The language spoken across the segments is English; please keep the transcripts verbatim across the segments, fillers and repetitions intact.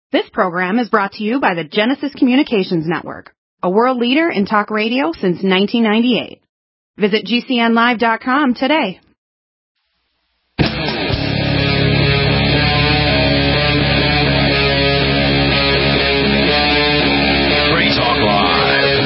This program is brought to you by the Genesis Communications Network, a world leader in talk radio since nineteen ninety-eight. Visit G C N live dot com today. Free Talk Live.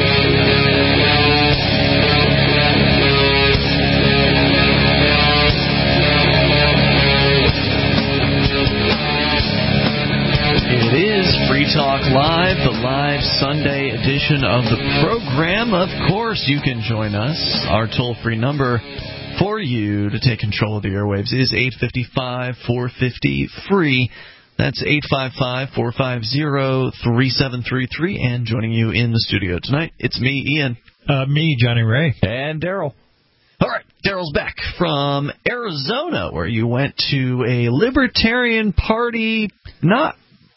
It is Free Talk Live, the live Sunday edition of the program. Of course, you can join us. Our toll-free number for you to take control of the airwaves is eight five five, four five zero, free. That's eight five five, four five zero, three seven three three. And joining you in the studio tonight, it's me, Ian. Uh, me, Johnny Ray. And Daryl. All right, Daryl's back from Arizona, where you went to a Libertarian Party, not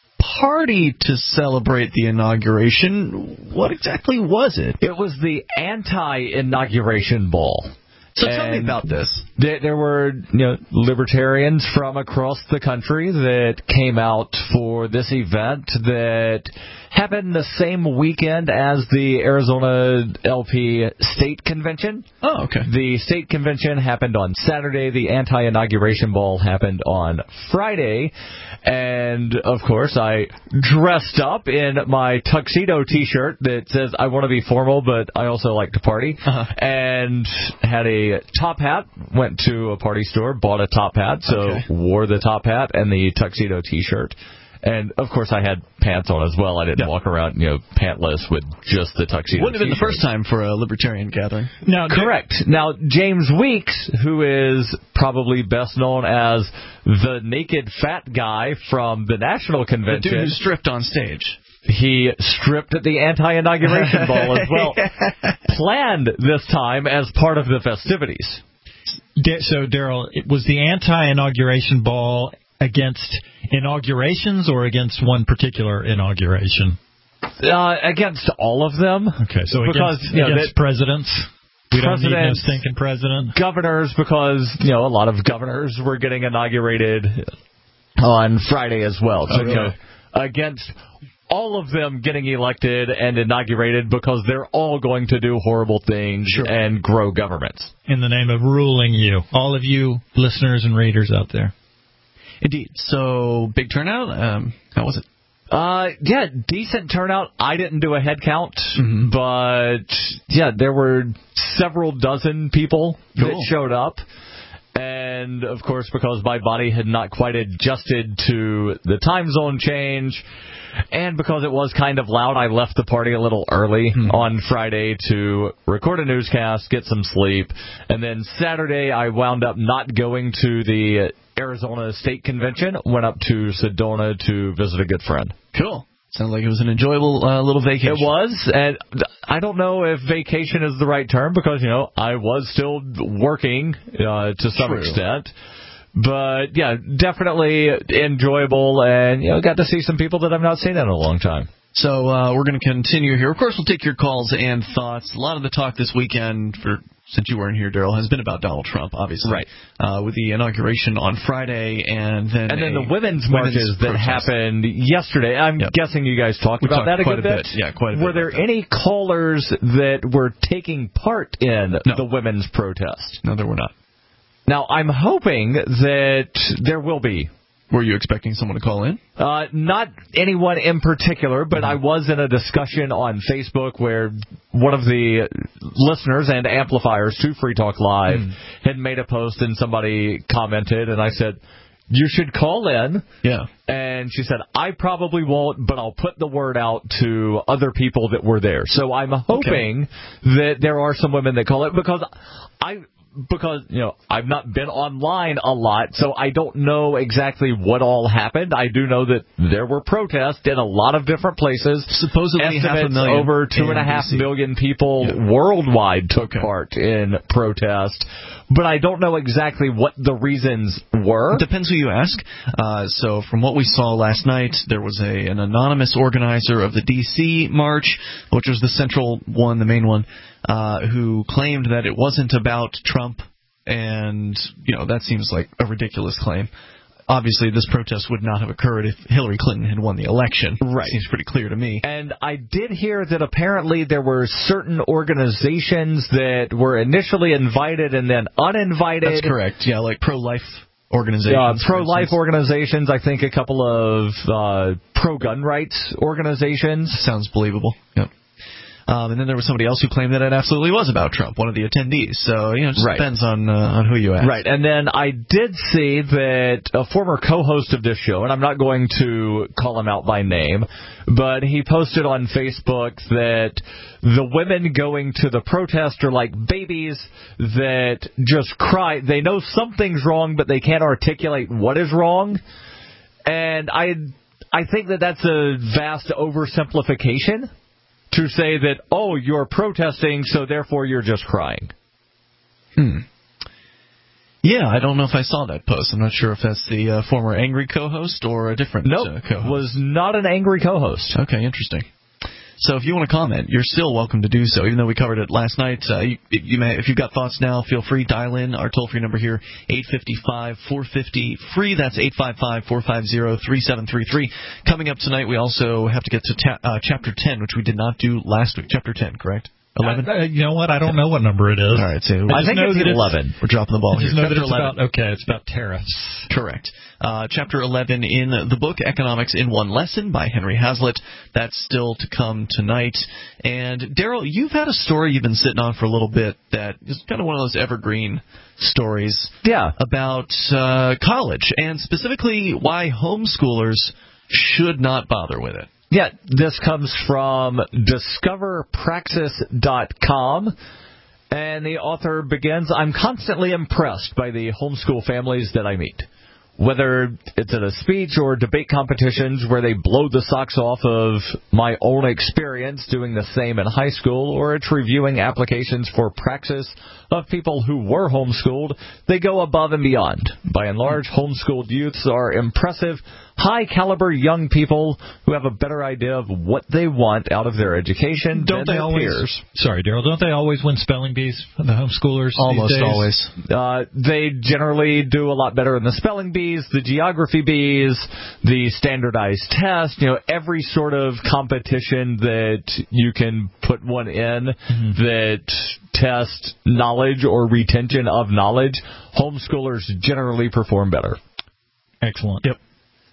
party to celebrate the inauguration. What exactly was it? It was the anti-inauguration ball. So and tell me about this. There were, you know, libertarians from across the country that came out for this event that happened the same weekend as the Arizona L P state convention. Oh, okay. The state convention happened on Saturday. The anti-inauguration ball happened on Friday. And, of course, I dressed up in my tuxedo T-shirt that says I want to be formal, but I also like to party. Uh-huh. And had a top hat. Went to a party store, bought a top hat, so okay. Wore the top hat and the tuxedo T-shirt. And, of course, I had pants on as well. I didn't yeah. walk around, you know, pantless with just the tuxedo Wouldn't have been T-shirt. the first time for a libertarian gathering. No, correct. Now, James Weeks, who is probably best known as the naked fat guy from the national convention. The dude who stripped on stage. He stripped at the anti-inauguration ball as well. Planned this time as part of the festivities. So, Daryl, was the anti-inauguration ball against inaugurations or against one particular inauguration? Uh, against all of them. Okay, so because, against, you know, against presidents. We don't need no stinking president. Governors, because, you know, a lot of governors were getting inaugurated on Friday as well. So, oh, really? You know, against all of them getting elected and inaugurated because they're all going to do horrible things sure. and grow governments. In the name of ruling you. All of you listeners and readers out there. Indeed. So, big turnout. Um, how was it? Uh, yeah, decent turnout. I didn't do a head count, mm-hmm. but, yeah, there were several dozen people cool. that showed up. And, of course, because my body had not quite adjusted to the time zone change, and because it was kind of loud, I left the party a little early mm-hmm. on Friday to record a newscast, get some sleep, and then Saturday I wound up not going to the Arizona State Convention, went up to Sedona to visit a good friend. Cool. Sounds like it was an enjoyable uh, little vacation. It was, and I don't know if vacation is the right term because, you know, I was still working uh, to some True. extent. But, yeah, definitely enjoyable, and, you know, got to see some people that I've not seen in a long time. So uh, we're going to continue here. Of course, we'll take your calls and thoughts. A lot of the talk this weekend, for since you weren't here, Daryl, has been about Donald Trump, obviously. Right. Uh, with the inauguration on Friday and then And then the women's marches that protest. happened yesterday. I'm yep. guessing you guys talked we about talked that a quite good a bit. bit. Yeah, quite a bit. Were there any callers that were taking part in no. the women's protest? No, there were not. Now, I'm hoping that there will be. Were you expecting someone to call in? Uh, not anyone in particular, but mm-hmm. I was in a discussion on Facebook where one of the listeners and amplifiers to Free Talk Live mm. had made a post and somebody commented, and I said, you should call in. Yeah. And she said, I probably won't, but I'll put the word out to other people that were there. So I'm hoping okay. that there are some women that call it because I... Because, you know, I've not been online a lot, so I don't know exactly what all happened. I do know that there were protests in a lot of different places. Supposedly Estimates half a million. Over two and a half million people yeah. worldwide took okay. part in protest. But I don't know exactly what the reasons were. It depends who you ask. Uh, so from what we saw last night, there was a an anonymous organizer of the D C march, which was the central one, the main one, uh, who claimed that it wasn't about Trump, and, you know, that seems like a ridiculous claim. obviously this protest would not have occurred if Hillary Clinton had won the election. Right. Seems pretty clear to me. And I did hear that apparently there were certain organizations that were initially invited and then uninvited. That's correct. Yeah, like pro-life organizations. Uh, pro-life organizations. I think a couple of uh, pro-gun rights organizations. Sounds believable. Yep. Um, and then there was somebody else who claimed that it absolutely was about Trump, one of the attendees. So, you know, it just right. depends on uh, on who you ask. Right. And then I did see that a former co-host of this show, and I'm not going to call him out by name, but he posted on Facebook that the women going to the protest are like babies that just cry. They know something's wrong, but they can't articulate what is wrong. And I, I think that that's a vast oversimplification to say that, oh, you're protesting, so therefore you're just crying. Hmm. Yeah, I don't know if I saw that post. I'm not sure if that's the uh, former angry co-host or a different nope, uh, co-host. Was not an angry co-host. Okay, interesting. So if you want to comment, you're still welcome to do so. Even though we covered it last night, uh, you, you may, if you've got thoughts now, feel free. Dial in. Our toll-free number here, eight five five, four five zero, free. That's eight five five, four five zero, three seven three three. Coming up tonight, we also have to get to ta- uh, Chapter ten, which we did not do last week. Chapter ten, correct? eleven? Uh, you know what? I don't know what number it is. All right, so I, I think it's eleven. We're dropping the ball I just here. know that it's eleven. about, okay, it's about tariffs. Correct. Uh, chapter eleven in the book Economics in One Lesson by Henry Hazlitt. That's still to come tonight. And, Daryl, you've had a story you've been sitting on for a little bit that is kind of one of those evergreen stories yeah. about uh, college, and specifically why homeschoolers should not bother with it. Yeah, this comes from discover praxis dot com, and the author begins, I'm constantly impressed by the homeschool families that I meet. Whether it's at a speech or debate competitions where they blow the socks off of my own experience doing the same in high school, or it's reviewing applications for praxis of people who were homeschooled, they go above and beyond. By and large, homeschooled youths are impressive, high-caliber young people who have a better idea of what they want out of their education don't than they their always, peers. Sorry, Daryl, don't they always win spelling bees, the homeschoolers? Almost these days? always. Uh, they generally do a lot better in the spelling bees, the geography bees, the standardized test, you know, every sort of competition that you can put one in mm-hmm. that tests knowledge or retention of knowledge, homeschoolers generally perform better. Excellent. Yep.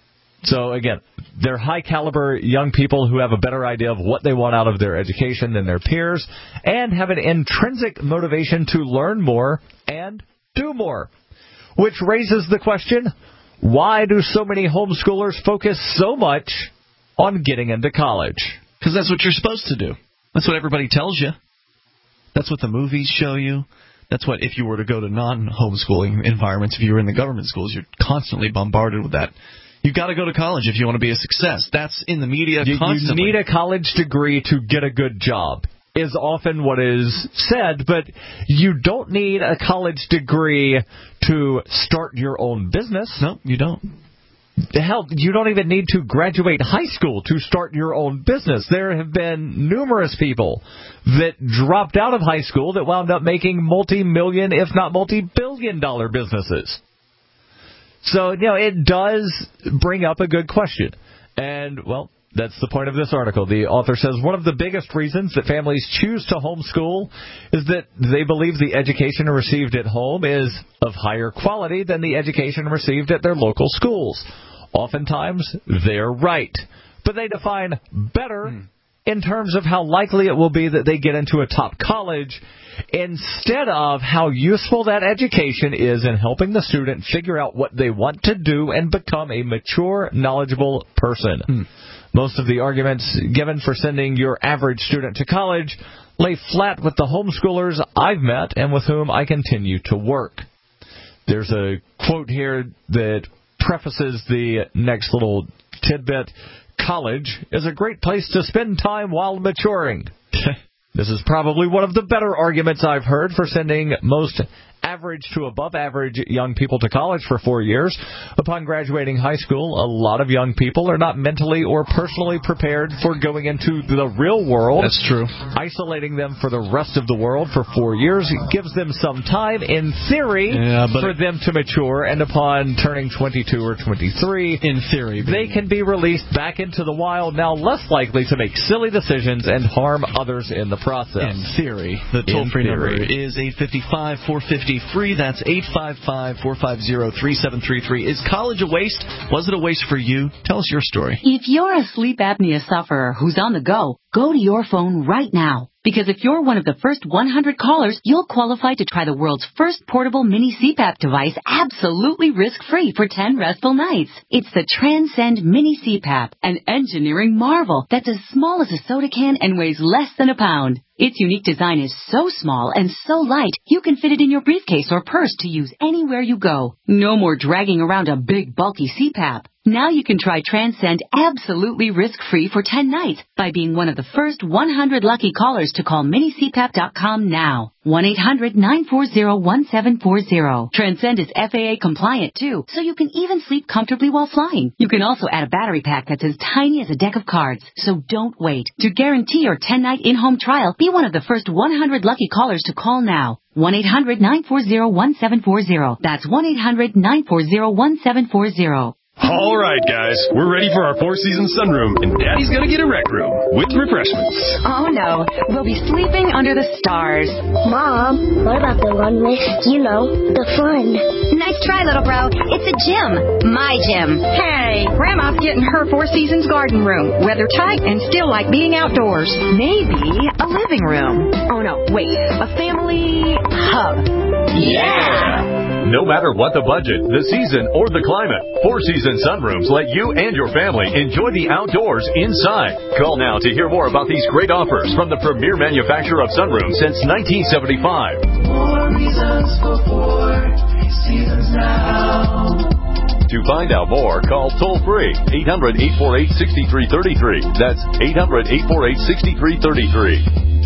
So, again, they're high-caliber young people who have a better idea of what they want out of their education than their peers and have an intrinsic motivation to learn more and do more. Which raises the question, why do so many homeschoolers focus so much on getting into college? Because that's what you're supposed to do. That's what everybody tells you. That's what the movies show you. That's what, if you were to go to non-homeschooling environments, if you were in the government schools, you're constantly bombarded with that. You've got to go to college if you want to be a success. That's in the media you, constantly. You need a college degree to get a good job, is often what is said, but you don't need a college degree to start your own business. No, you don't. Hell, you don't even need to graduate high school to start your own business. There have been numerous people that dropped out of high school that wound up making multi-million, if not multi-billion dollar businesses. So, you know, it does bring up a good question. And, well, that's the point of this article. The author says one of the biggest reasons that families choose to homeschool is that they believe the education received at home is of higher quality than the education received at their local schools. Oftentimes, they're right. But they define better hmm. in terms of how likely it will be that they get into a top college instead of how useful that education is in helping the student figure out what they want to do and become a mature, knowledgeable person. Hmm. Most of the arguments given for sending your average student to college lay flat with the homeschoolers I've met and with whom I continue to work. There's a quote here that prefaces the next little tidbit. College is a great place to spend time while maturing. This is probably one of the better arguments I've heard for sending most average to above average young people to college for four years. Upon graduating high school, a lot of young people are not mentally or personally prepared for going into the real world. That's true. Isolating them for the rest of the world for four years gives them some time, in theory, yeah, but for them to mature, and upon turning twenty-two or twenty-three, in theory, they can be released back into the wild, now less likely to make silly decisions and harm others in the process. In theory. The toll-free number is eight five five, four five zero, free. That's eight five five, four five zero, three seven three three. Is college a waste? Was it a waste for you? Tell us your story. If you're a sleep apnea sufferer who's on the go, go to your phone right now. Because if you're one of the first one hundred callers, you'll qualify to try the world's first portable mini C PAP device absolutely risk-free for ten restful nights. It's the Transcend Mini C PAP, an engineering marvel that's as small as a soda can and weighs less than a pound. Its unique design is so small and so light, you can fit it in your briefcase or purse to use anywhere you go. No more dragging around a big, bulky C PAP. Now you can try Transcend absolutely risk-free for ten nights by being one of the first one hundred lucky callers to call mini c pap dot com now. one eight hundred, nine four zero, one seven four zero. Transcend is F A A compliant, too, so you can even sleep comfortably while flying. You can also add a battery pack that's as tiny as a deck of cards, so don't wait. To guarantee your ten-night in-home trial, be one of the first one hundred lucky callers to call now. one eight hundred, nine four zero, one seven four zero. That's one eight hundred, nine four zero, one seven four zero. All right, guys, we're ready for our four-season sunroom, and Daddy's gonna get a rec room with refreshments. Oh, no. We'll be sleeping under the stars. Mom, what about the one with, you know, the fun? Nice try, little bro. It's a gym. My gym. Hey, Grandma's getting her Four Seasons garden room. Weather tight and still like being outdoors. Maybe a living room. Oh, no, wait. A family hub. Yeah! No matter what the budget, the season, or the climate, Four Seasons Sunrooms let you and your family enjoy the outdoors inside. Call now to hear more about these great offers from the premier manufacturer of sunrooms since nineteen seventy-five. More reasons for Four Seasons now. To find out more, call toll-free eight hundred, eight four eight, six three three three. That's eight hundred, eight four eight, six three three three.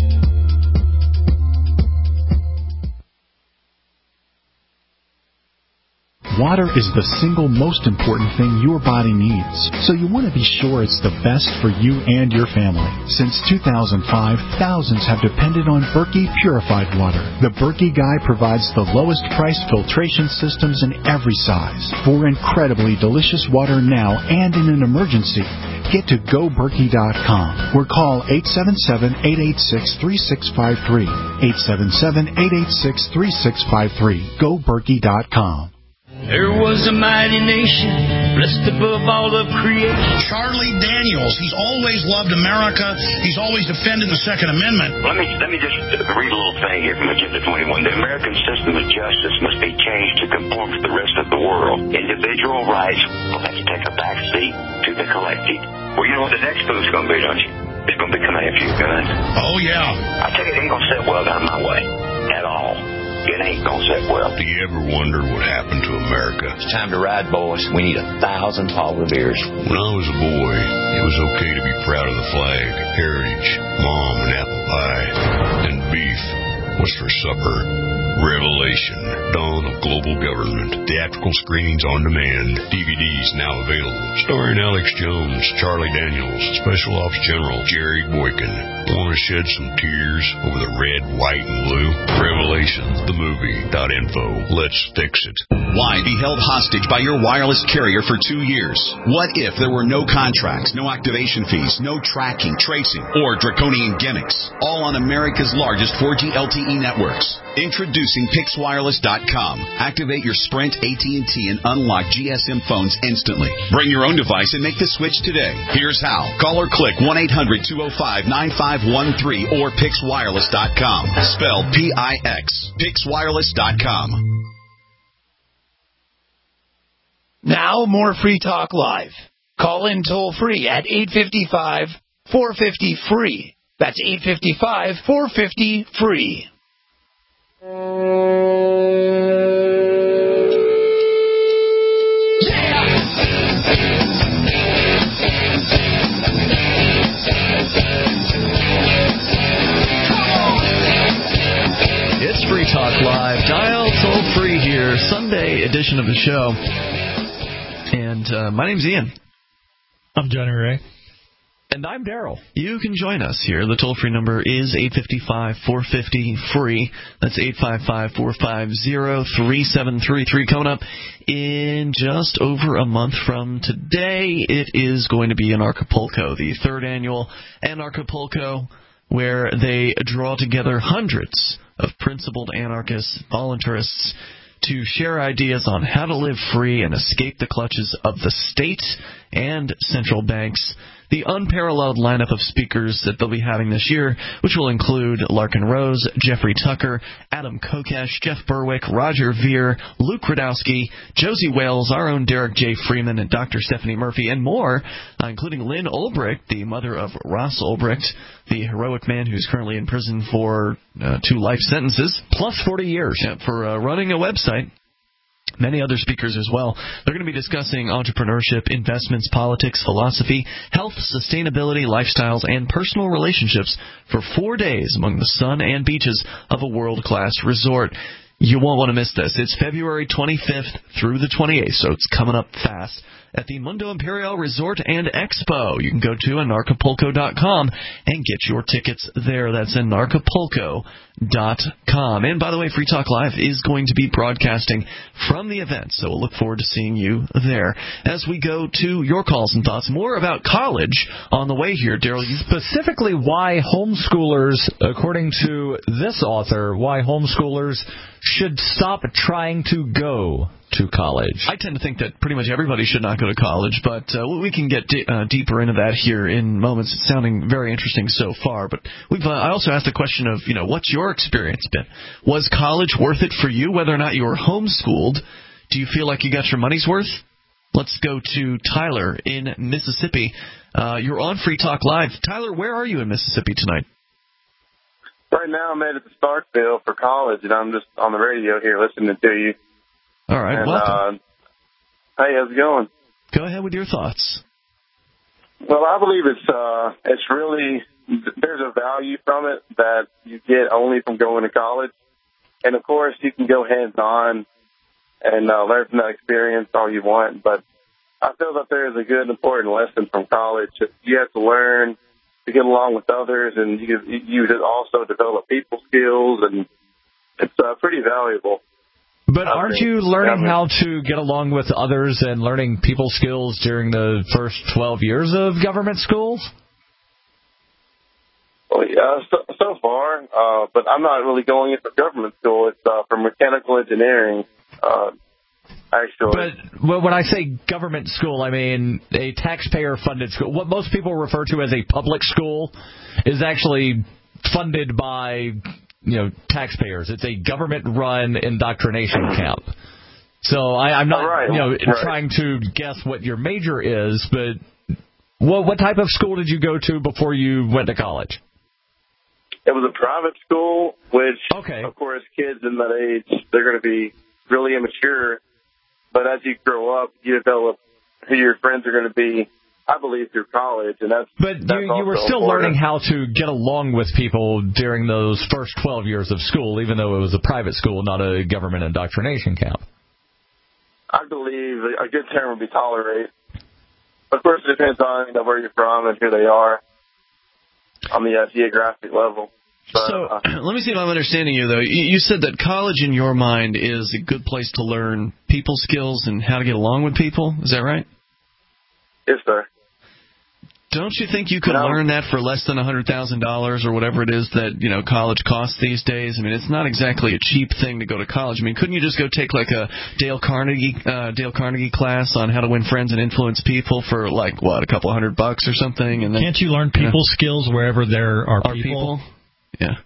Water is the single most important thing your body needs, so you want to be sure it's the best for you and your family. Since two thousand five, thousands have depended on Berkey purified water. The Berkey Guy provides the lowest price filtration systems in every size. For incredibly delicious water now and in an emergency, get to go berkey dot com or call eight seven seven, eight eight six, three six five three. eight seven seven, eight eight six, three six five three. go berkey dot com. There was a mighty nation, blessed above all of creation. Charlie Daniels, he's always loved America. He's always defended the Second Amendment. Let me let me just read a little thing here from Agenda twenty-one. The American system of justice must be changed to conform to the rest of the world. Individual rights will have to take a back seat to the collective. Well, you know what the next move's going to be, don't you? It's going to be coming after you, guns. Oh, yeah. I tell you, it ain't going to sit well down my way at all. It ain't gonna sit well. Do you ever wonder what happened to America? It's time to ride, boys. We need a thousand Hogler beers. When I was a boy, it was okay to be proud of the flag, heritage, mom and apple pie, and beef was for supper. Revelation, Dawn of Global Government. Theatrical screenings on demand. D V Ds now available. Starring Alex Jones, Charlie Daniels, Special Ops General Jerry Boykin. Want to shed some tears over the red, white, and blue? Revelation, the movie. Info. Let's fix it. Why be held hostage by your wireless carrier for two years? What if there were no contracts, no activation fees, no tracking, tracing, or draconian gimmicks? All on America's largest four G L T E networks. Introducing Pix Wireless dot com. Activate your Sprint, A T and T, and unlock G S M phones instantly. Bring your own device and make the switch today. Here's how. Call or click one eight hundred, two oh five, nine five one three or Pix Wireless dot com. Spelled P I X. Pix Wireless dot com. Now, more Free Talk Live. Call in toll-free at eight five five, four five zero, free. That's eight five five, four five zero, free. It's Free Talk Live. Dial toll edition of the show. And uh, my name's Ian. I'm Johnny Ray. And I'm Daryl. You can join us here. The toll-free number is eight five five, four five zero, free. That's eight five five, four five zero, three seven three three. Coming up in just over a month from today, it is going to be in Acapulco, the third annual Anarchapulco, where they draw together hundreds of principled anarchists, voluntarists, to share ideas on how to live free and escape the clutches of the state and central banks. The unparalleled lineup of speakers that they'll be having this year, which will include Larkin Rose, Jeffrey Tucker, Adam Kokesh, Jeff Berwick, Roger Veer, Luke Radowski, Josie Wales, our own Derek J. Freeman, and Doctor Stephanie Murphy, and more, uh, including Lynn Ulbricht, the mother of Ross Ulbricht, the heroic man who's currently in prison for uh, two life sentences. Plus forty years. Yeah, for uh, running a website. Many other speakers as well. They're going to be discussing entrepreneurship, investments, politics, philosophy, health, sustainability, lifestyles, and personal relationships for four days among the sun and beaches of a world-class resort. You won't want to miss this. It's February twenty-fifth through the twenty-eighth, so it's coming up fast at the Mundo Imperial Resort and Expo. You can go to anarchapulco dot com and get your tickets there. That's anarchapulco dot com. And by the way, Free Talk Live is going to be broadcasting from the event, so we'll look forward to seeing you there. As we go to your calls and thoughts, more about college on the way here, Daryl. Specifically, why homeschoolers, according to this author, why homeschoolers should stop trying to go to college. I tend to think that pretty much everybody should not go to college, but uh, we can get d- uh, deeper into that here in moments. It's sounding very interesting so far, but we've. Uh, I also asked the question of, you know, what's your experience been? Was college worth it for you, whether or not you were homeschooled? Do you feel like you got your money's worth? Let's go to Tyler in Mississippi. Uh, you're on Free Talk Live. Tyler, where are you in Mississippi tonight? Right now I'm at the Starkville for college, and I'm just on the radio here listening to you. All right, and, welcome. Uh, hey, how's it going? Go ahead with your thoughts. Well, I believe it's uh, it's really, there's a value from it that you get only from going to college. And, of course, you can go hands-on and uh, learn from that experience all you want. But I feel that there is a good, important lesson from college. You have to learn to get along with others, and you you also develop people skills, and it's uh, pretty valuable. But aren't you learning how to get along with others and learning people skills during the first twelve years of government schools? Well, yeah, so, so far, uh, but I'm not really going into government school. It's uh, for mechanical engineering, uh, actually. But when I say government school, I mean a taxpayer-funded school. What most people refer to as a public school is actually funded by, you know, taxpayers. It's a government-run indoctrination camp. So I, I'm not, right, you know, right. trying to guess what your major is, but what, what type of school did you go to before you went to college? It was a private school, which, okay. of course, kids in that age, they're going to be really immature. But as you grow up, you develop who your friends are going to be, I believe, through college. And that's But that's you, you were still important. learning how to get along with people during those first twelve years of school, even though it was a private school, not a government indoctrination camp. I believe a good term would be tolerate. Of course, it depends on, you know, where you're from and who they are on the uh, geographic level. But, so uh, let me see if I'm understanding you, though. You, you said that college, in your mind, is a good place to learn people skills and how to get along with people. Is that right? Yes, sir. Don't you think you could no. learn that for less than one hundred thousand dollars or whatever it is that, you know, college costs these days? I mean, it's not exactly a cheap thing to go to college. I mean, couldn't you just go take like a Dale Carnegie uh, Dale Carnegie class on how to win friends and influence people for like what, a couple hundred bucks or something? And then, can't you learn people you know, skills wherever there are, are people? people? Yeah.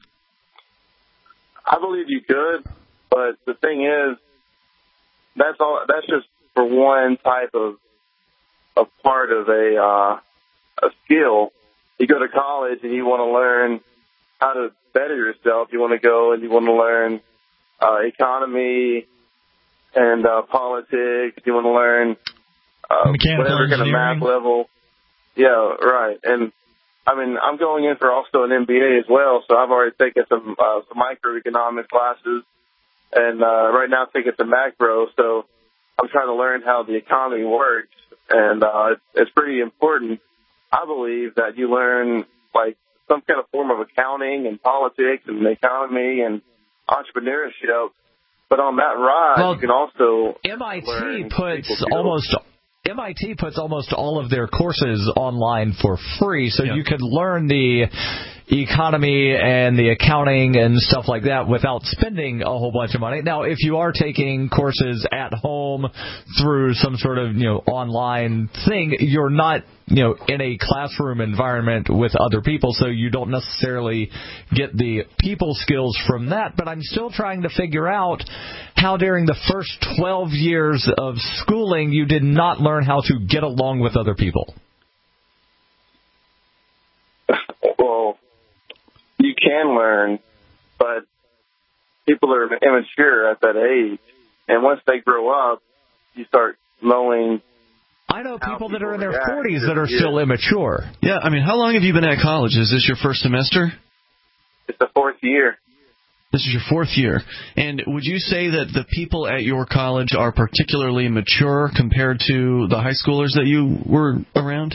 I believe you could, but the thing is, that's all. That's just for one type of a part of a. Uh, a skill. You go to college and you want to learn how to better yourself. You want to go and you want to learn uh, economy and uh, politics. You want to learn uh, whatever kind of math level. Yeah, right. And I mean, I'm going in for also an M B A as well, so I've already taken some uh, some microeconomic classes, and uh, right now I'm taking some macro. So I'm trying to learn how the economy works, and uh, it's, it's pretty important, I believe, that you learn like some kind of form of accounting and politics and the economy and entrepreneurship. But on that ride, well, you can also M I T learn puts almost M I T puts almost all of their courses online for free, so yeah. you could learn the economy and the accounting and stuff like that without spending a whole bunch of money. Now, if you are taking courses at home through some sort of, you know, online thing, you're not, you know, in a classroom environment with other people, so you don't necessarily get the people skills from that. But I'm still trying to figure out how during the first twelve years of schooling you did not learn how to get along with other people. Well, you can learn, but people are immature at that age, and once they grow up, you start knowing. I know people that are in their forties that are still immature. Yeah, I mean, how long have you been at college? Is this your first semester? It's the fourth year. This is your fourth year. And would you say that the people at your college are particularly mature compared to the high schoolers that you were around?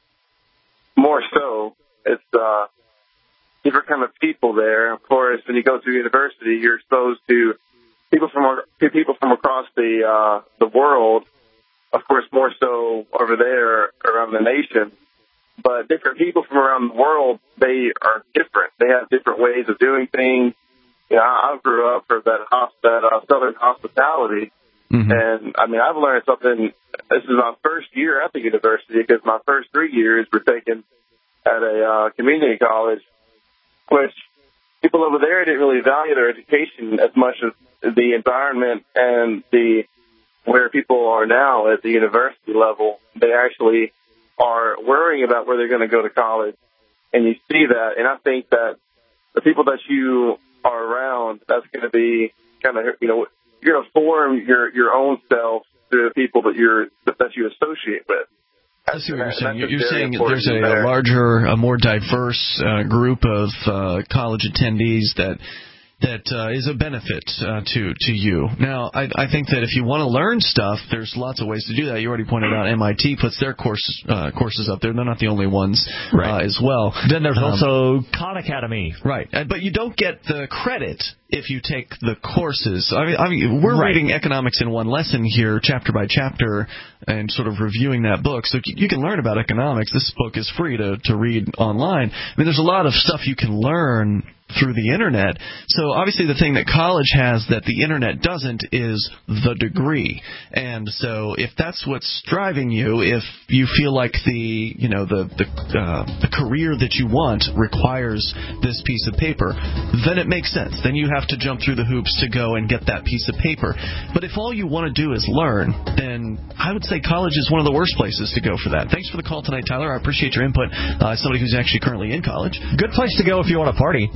More so. It's uh, different kind of people there. Of course, when you go to university, you're exposed to people from to people from across the uh, the world. Of course, more so over there around the nation. But different people from around the world, they are different. They have different ways of doing things. You know, I grew up for that that uh, Southern hospitality, mm-hmm. and I mean, I've learned something. This is my first year at the university because my first three years were taken at a uh, community college, which people over there didn't really value their education as much as the environment and the where people are now at the university level. They actually are worrying about where they're going to go to college, and you see that. And I think that the people that you are around, that's going to be kind of, you know, you're going to form your your own self through the people that you're that you associate with. I see what you're saying. You're, you're saying there's a, a larger, a more diverse uh, group of uh, college attendees that that uh, is a benefit uh, to to you. Now, I, I think that if you want to learn stuff, there's lots of ways to do that. You already pointed out M I T puts their course, uh, courses up there. They're not the only ones right. uh, as well. Then there's um, also Khan Academy. Right. But you don't get the credit if you take the courses. I mean, I mean we're right. reading economics in one lesson here, chapter by chapter, and sort of reviewing that book. So you can learn about economics. This book is free to, to read online. I mean, there's a lot of stuff you can learn through the internet. So obviously the thing that college has that the internet doesn't is the degree. And so if that's what's driving you, if you feel like the, you know, the the, uh, the career that you want requires this piece of paper, then it makes sense. Then you have to jump through the hoops to go and get that piece of paper. But if all you want to do is learn, then I would say college is one of the worst places to go for that. Thanks for the call tonight, Tyler. I appreciate your input. Uh, somebody who's actually currently in college. Good place to go if you want to party.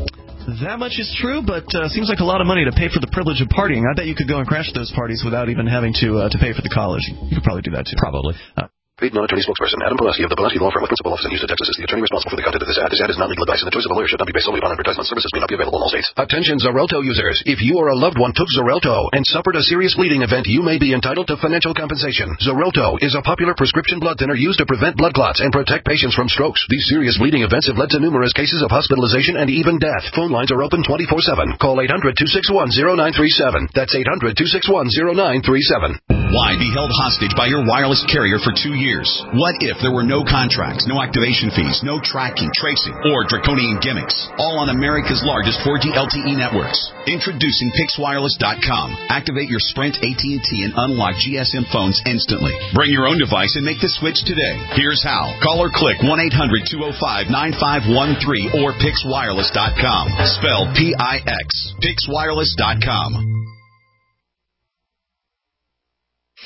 That much is true, but uh, seems like a lot of money to pay for the privilege of partying. I bet you could go and crash those parties without even having to uh, to pay for the college. You could probably do that, too. Probably. Uh, Paid non-attorney spokesperson Adam Pulaski of the Pulaski Law Firm with principal office in Houston, Texas is the attorney responsible for the content of this ad. This ad is not legal advice, and the choice of a lawyer should not be based solely upon advertisement. Services may not be available in all states. Attention Xarelto users. If you or a loved one took Xarelto and suffered a serious bleeding event, you may be entitled to financial compensation. Xarelto is a popular prescription blood thinner used to prevent blood clots and protect patients from strokes. These serious bleeding events have led to numerous cases of hospitalization and even death. Phone lines are open twenty-four seven. Call eight hundred, two six one, zero nine three seven. That's eight hundred, two six one, zero nine three seven. Why be held hostage by your wireless carrier for two years? What if there were no contracts, no activation fees, no tracking, tracing, or draconian gimmicks? All on America's largest four G L T E networks. Introducing Pix Wireless dot com. Activate your Sprint, A T and T, and unlock G S M phones instantly. Bring your own device and make the switch today. Here's how. Call or click one eight hundred, two oh five, nine five one three or Pix Wireless dot com. Spelled P I X. Pix Wireless dot com.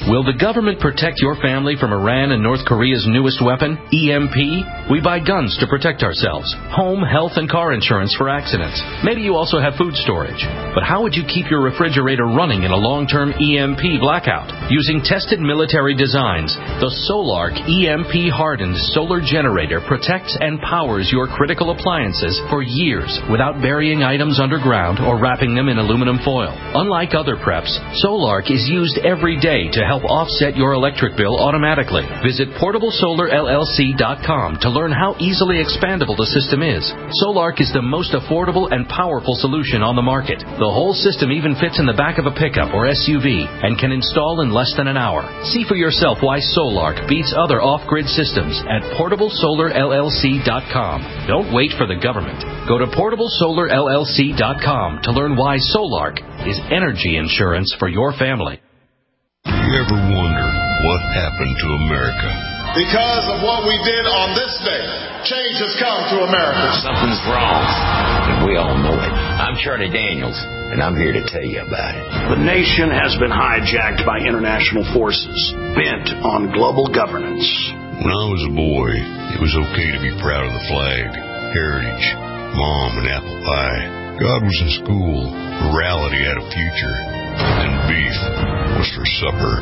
Will the government protect your family from Iran and North Korea's newest weapon, E M P? We buy guns to protect ourselves, home, health, and car insurance for accidents. Maybe you also have food storage. But how would you keep your refrigerator running in a long-term E M P blackout? Using tested military designs, the Solark E M P-hardened solar generator protects and powers your critical appliances for years without burying items underground or wrapping them in aluminum foil. Unlike other preps, Solark is used every day to help offset your electric bill automatically. Visit portable solar L L C dot com to learn how easily expandable the system is. Solark is the most affordable and powerful solution on the market. The whole system even fits in the back of a pickup or S U V and can install in less than an hour. See for yourself why Solark beats other off-grid systems at portable solar L L C dot com. Don't wait for the government. Go to portable solar L L C dot com to learn why Solark is energy insurance for your family. You ever wonder what happened to America? Because of what we did on this day, change has come to America. Something's wrong, and we all know it. I'm Charlie Daniels, and I'm here to tell you about it. The nation has been hijacked by international forces, bent on global governance. When I was a boy, it was okay to be proud of the flag, heritage, mom, and apple pie. God was in school, morality had a future, and beef was for supper.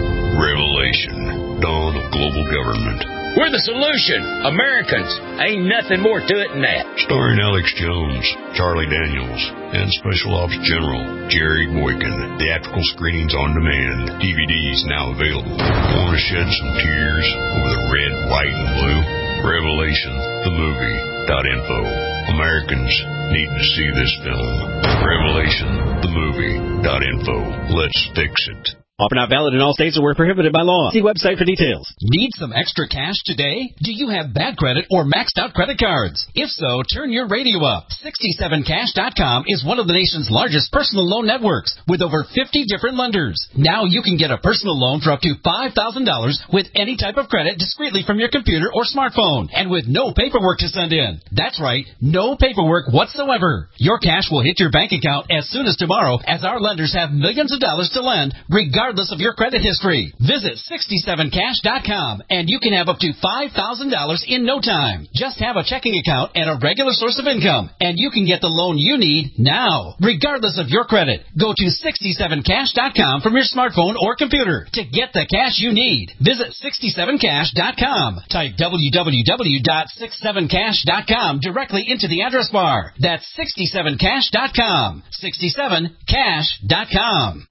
Revelation, dawn of global government. We're the solution. Americans. Ain't nothing more to it than that. Starring Alex Jones, Charlie Daniels, and Special Ops General Jerry Boykin. Theatrical screenings on demand. D V Ds now available. Want to shed some tears over the red, white, and blue? Revelation, the movie, dot info. Americans need to see this film. Revelation, the movie, dot info. Let's fix it. Offer not valid in all states or where prohibited by law. See website for details. Need some extra cash today? Do you have bad credit or maxed out credit cards? If so, turn your radio up. sixty-seven cash dot com is one of the nation's largest personal loan networks with over fifty different lenders. Now you can get a personal loan for up to five thousand dollars with any type of credit discreetly from your computer or smartphone and with no paperwork to send in. That's right, no paperwork whatsoever. Your cash will hit your bank account as soon as tomorrow as our lenders have millions of dollars to lend regardless of your credit history. Visit sixty-seven cash dot com and you can have up to five thousand dollars in no time. Just have a checking account and a regular source of income and you can get the loan you need now, regardless of your credit. Go to sixty-seven cash dot com from your smartphone or computer to get the cash you need. Visit sixty-seven cash dot com. Type w w w dot sixty-seven cash dot com directly into the address bar. That's sixty-seven cash dot com. sixty-seven cash dot com.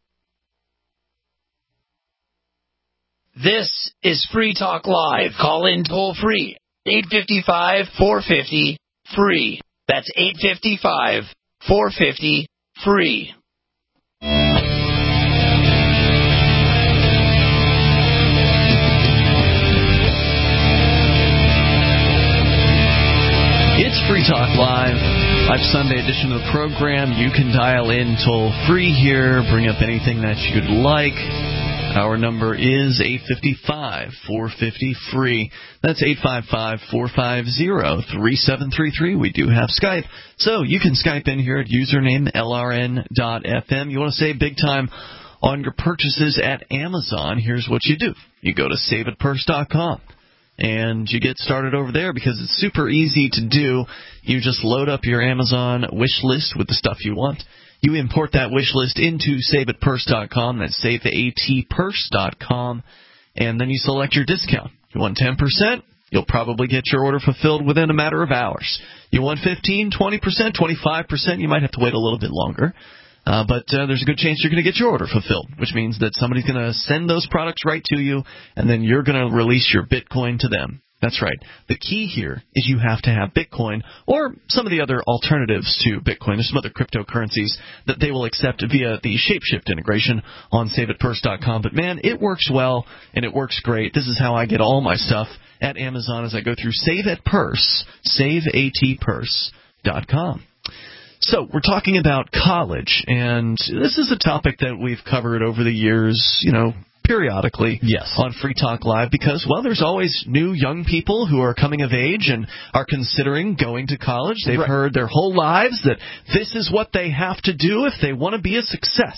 This is Free Talk Live. Call in toll free. eight five five, four five zero, free. That's eight five five, four five zero, free. It's Free Talk Live, live Sunday edition of the program. You can dial in toll free here, bring up anything that you'd like. Our number is eight five five, four five zero, free. That's eight five five, four five zero, three seven three three. We do have Skype, so you can Skype in here at username L R N dot F M. You want to save big time on your purchases at Amazon, here's what you do. You go to save it purse dot com. And you get started over there because it's super easy to do. You just load up your Amazon wish list with the stuff you want. You import that wish list into save it purse dot com. That's save it purse dot com. And then you select your discount. You want ten percent? You'll probably get your order fulfilled within a matter of hours. You want fifteen, twenty percent, twenty-five percent? You might have to wait a little bit longer. Uh, but uh, there's a good chance you're going to get your order fulfilled, which means that somebody's going to send those products right to you, and then you're going to release your Bitcoin to them. That's right. The key here is you have to have Bitcoin or some of the other alternatives to Bitcoin. There's some other cryptocurrencies that they will accept via the Shapeshift integration on save it purse dot com. But, man, it works well, and it works great. This is how I get all my stuff at Amazon as I go through Save It Purse, save it purse dot com. So we're talking about college, and this is a topic that we've covered over the years, you know, periodically yes. on Free Talk Live because, well, there's always new young people who are coming of age and are considering going to college. They've right. heard their whole lives that this is what they have to do if they want to be a success.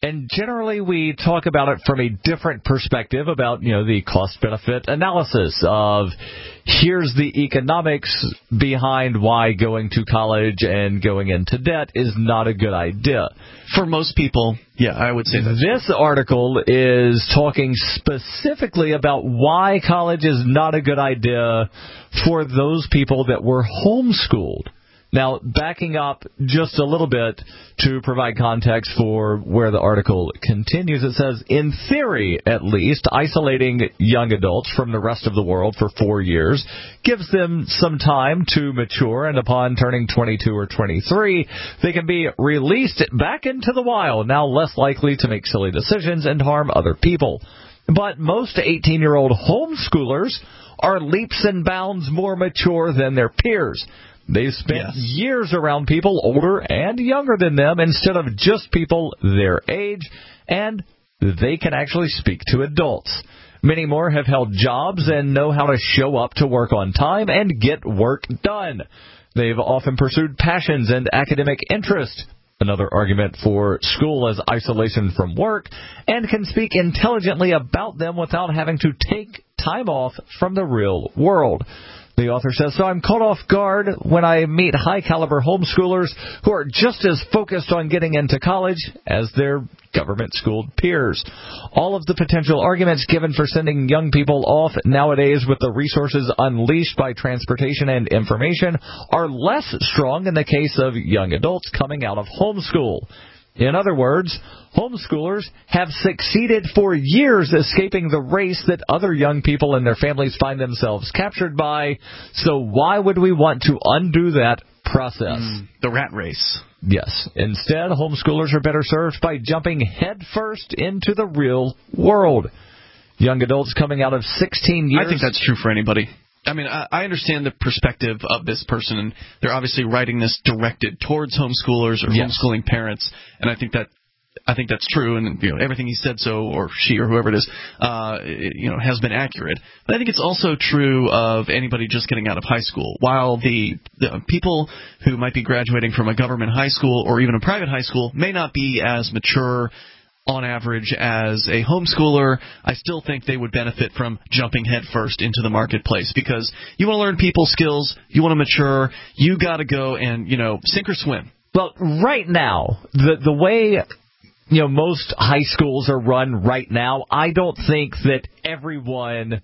And generally we talk about it from a different perspective about, you know, the cost-benefit analysis of here's the economics behind why going to college and going into debt is not a good idea. For most people, yeah, I would say that. This article is talking specifically about why college is not a good idea for those people that were homeschooled. Now, backing up just a little bit to provide context for where the article continues, it says, in theory, at least, isolating young adults from the rest of the world for four years gives them some time to mature, and upon turning twenty-two or twenty-three, they can be released back into the wild, now less likely to make silly decisions and harm other people. But most eighteen-year-old homeschoolers are leaps and bounds more mature than their peers. They've spent yes. years around people older and younger than them instead of just people their age, and they can actually speak to adults. Many more have held jobs and know how to show up to work on time and get work done. They've often pursued passions and academic interest, another argument for school as isolation from work, and can speak intelligently about them without having to take time off from the real world. The author says, so I'm caught off guard when I meet high-caliber homeschoolers who are just as focused on getting into college as their government-schooled peers. All of the potential arguments given for sending young people off nowadays with the resources unleashed by transportation and information are less strong in the case of young adults coming out of homeschool. In other words, homeschoolers have succeeded for years escaping the race that other young people and their families find themselves captured by. So why would we want to undo that process? Mm, the rat race. Yes. Instead, homeschoolers are better served by jumping headfirst into the real world. Young adults coming out of sixteen years. I think that's true for anybody. I mean, I, I understand the perspective of this person, and they're obviously writing this directed towards homeschoolers or yes. homeschooling parents, and I think that I think that's true, and you know everything he said so, or she, or whoever it is, uh, it, you know, has been accurate. But I think it's also true of anybody just getting out of high school. While the, the people who might be graduating from a government high school or even a private high school may not be as mature on average as a homeschooler, I still think they would benefit from jumping headfirst into the marketplace, because you want to learn people skills, you want to mature, you got to go and, you know, sink or swim. Well, right now, the the way, you know, most high schools are run right now, I don't think that everyone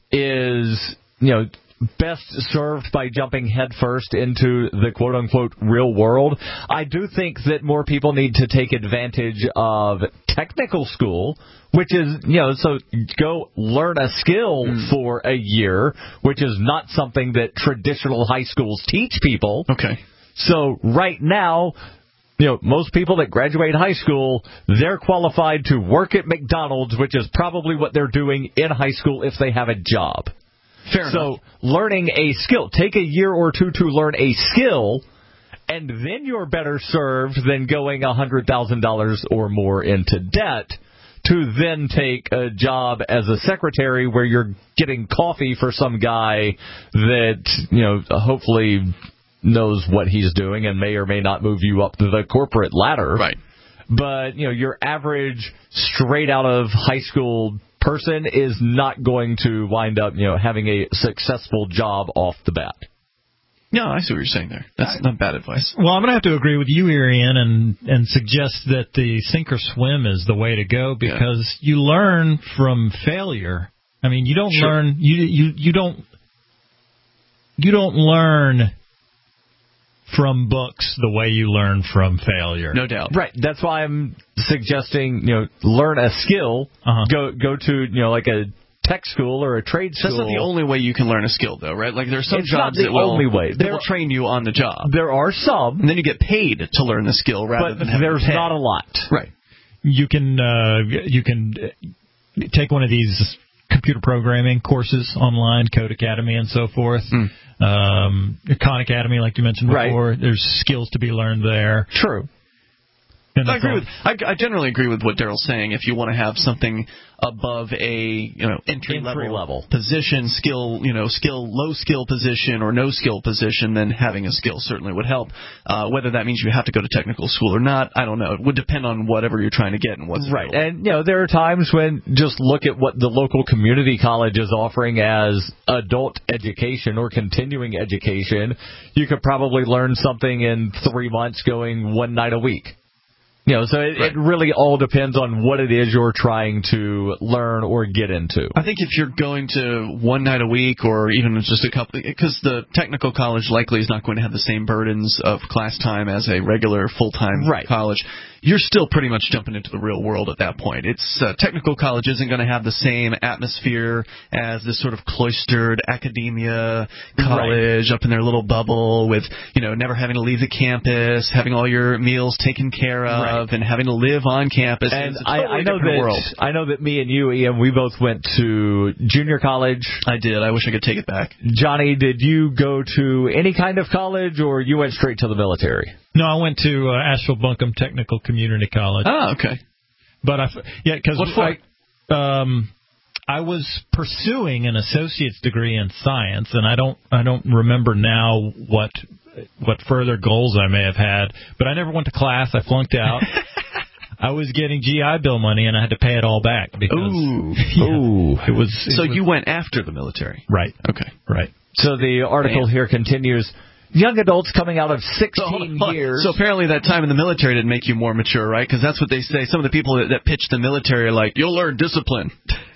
is, you know, best served by jumping headfirst into the quote-unquote real world. I do think that more people need to take advantage of technical school, which is, you know, so go learn a skill mm. for a year, which is not something that traditional high schools teach people. Okay. So right now, you know, most people that graduate high school, they're qualified to work at McDonald's, which is probably what they're doing in high school if they have a job. Fair so enough. Learning a skill, take a year or two to learn a skill, and then you're better served than going one hundred thousand dollars or more into debt to then take a job as a secretary where you're getting coffee for some guy that, you know, hopefully knows what he's doing and may or may not move you up the corporate ladder. Right. But, you know, your average straight out of high school person is not going to wind up, you know, having a successful job off the bat. No, I see what you're saying there. That's not bad advice. Well, I'm going to have to agree with you, Ian, and and suggest that the sink or swim is the way to go, because yeah. you learn from failure. I mean, you don't sure. learn you you you don't you don't learn from books the way you learn from failure. No doubt. Right. That's why I'm suggesting, you know, learn a skill. Uh-huh. Go go to, you know, like a tech school or a trade school. That's not the only way you can learn a skill, though, right? Like, there are some it's jobs not the that will, only way. that there, will train you on the job. There are some. And then you get paid to learn the skill rather but than having there's to pay. not a lot. Right. You can uh, you can take one of these computer programming courses online, Code Academy and so forth. Mm. Um, Khan Academy, like you mentioned before, right. There's skills to be learned there. True. I agree with. I, I generally agree with what Daryl's saying. If you want to have something above a you know entry, entry level, level position, skill you know skill low skill position or no skill position, then having a skill certainly would help. Uh, whether that means you have to go to technical school or not, I don't know. It would depend on whatever you're trying to get and what's right. available. And you know there are times when just look at what the local community college is offering as adult education or continuing education. You could probably learn something in three months going one night a week. You know, so it, right. it really all depends on what it is you're trying to learn or get into. I think if you're going to one night a week or even just a couple, because the technical college likely is not going to have the same burdens of class time as a regular full-time right. college. You're still pretty much jumping into the real world at that point. It's uh, technical college isn't going to have the same atmosphere as this sort of cloistered academia college right. up in their little bubble with, you know, never having to leave the campus, having all your meals taken care of, right. and having to live on campus. And it's a totally I, I know different that world. I know that me and you, Ian, we both went to junior college. I did. I wish I could take it back. Johnny, did you go to any kind of college, or you went straight to the military? No, I went to uh, Asheville Buncombe Technical Community College. Oh, okay. But I, yeah, because I, um, I was pursuing an associate's degree in science, and I don't, I don't remember now what, what further goals I may have had. But I never went to class. I flunked out. I was getting G I Bill money, and I had to pay it all back because. Ooh, yeah, ooh. It was. It so was, you went after the military, right? Okay, right. So the article Damn. here continues. Young adults coming out of sixteen so, years. So apparently that time in the military didn't make you more mature, right? Because that's what they say. Some of the people that, that pitch the military are like, you'll learn discipline.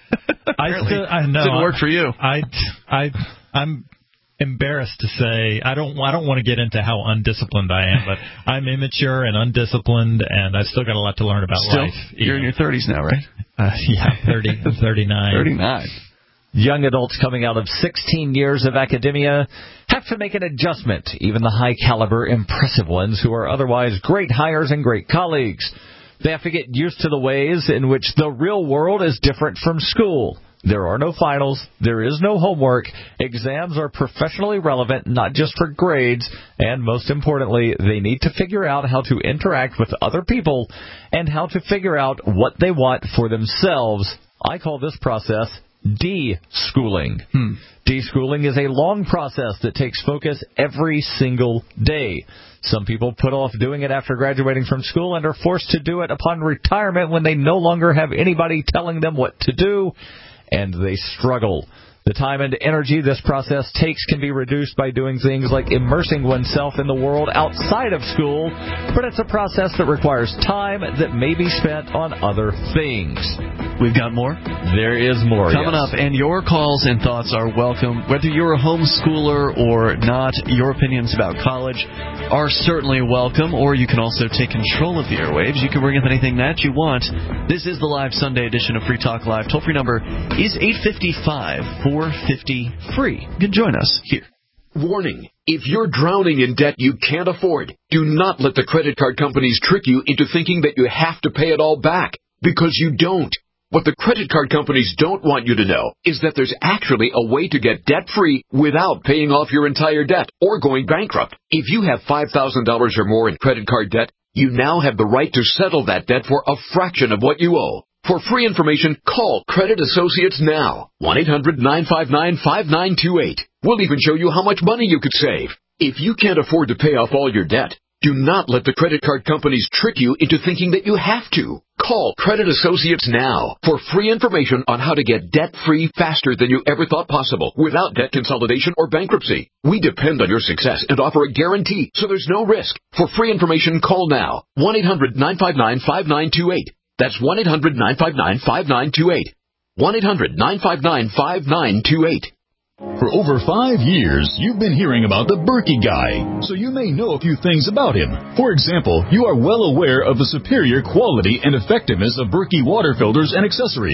I, still, I know. Didn't work for you. I, I, I'm embarrassed to say I don't. I don't want to get into how undisciplined I am, but I'm immature and undisciplined, and I've still got a lot to learn about still, life. You're even. in your thirties now, right? Uh, yeah, thirty, thirty-nine. thirty-nine. Young adults coming out of sixteen years of academia have to make an adjustment, even the high-caliber, impressive ones who are otherwise great hires and great colleagues. They have to get used to the ways in which the real world is different from school. There are no finals. There is no homework. Exams are professionally relevant, not just for grades. And most importantly, they need to figure out how to interact with other people and how to figure out what they want for themselves. I call this process de-schooling. Hmm. De-schooling is a long process that takes focus every single day. Some people put off doing it after graduating from school and are forced to do it upon retirement when they no longer have anybody telling them what to do, and they struggle. The time and energy this process takes can be reduced by doing things like immersing oneself in the world outside of school, but it's a process that requires time that may be spent on other things. We've got more? There is more, Coming yes. up, and your calls and thoughts are welcome. Whether you're a homeschooler or not, your opinions about college are certainly welcome, or you can also take control of the airwaves. You can bring up anything that you want. This is the live Sunday edition of Free Talk Live. Toll-free number is eight five five, four five zero, free. You can join us here. Warning. If you're drowning in debt you can't afford, do not let the credit card companies trick you into thinking that you have to pay it all back, because you don't. What the credit card companies don't want you to know is that there's actually a way to get debt-free without paying off your entire debt or going bankrupt. If you have five thousand dollars or more in credit card debt, you now have the right to settle that debt for a fraction of what you owe. For free information, call Credit Associates now. one eight hundred nine five nine five nine two eight. We'll even show you how much money you could save. If you can't afford to pay off all your debt, do not let the credit card companies trick you into thinking that you have to. Call Credit Associates now for free information on how to get debt-free faster than you ever thought possible without debt consolidation or bankruptcy. We depend on your success and offer a guarantee, so there's no risk. For free information, call now. one eight hundred nine five nine five nine two eight. That's one eight hundred nine five nine five nine two eight. one eight hundred nine five nine five nine two eight. For over five years, you've been hearing about the Berkey Guy, so you may know a few things about him. For example, you are well aware of the superior quality and effectiveness of Berkey water filters and accessories.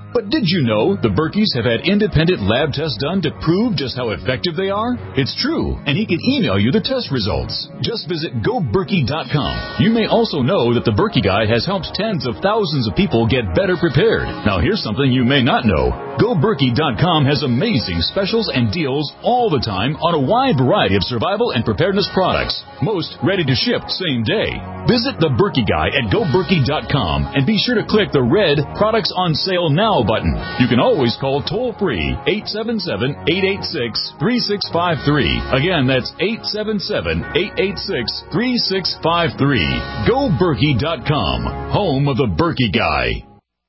But did you know the Berkeys have had independent lab tests done to prove just how effective they are? It's true, and he can email you the test results. Just visit go berkey dot com. You may also know that the Berkey Guy has helped tens of thousands of people get better prepared. Now here's something you may not know. go berkey dot com has amazing specials and deals all the time on a wide variety of survival and preparedness products. Most ready to ship same day. Visit the Berkey Guy at go berkey dot com and be sure to click the red Products on Sale Now button. You can always call toll-free eight seven seven, eight eight six, three six five three. Again, that's eight seven seven, eight eight six, three six five three. go berkey dot com, home of the Berkey Guy.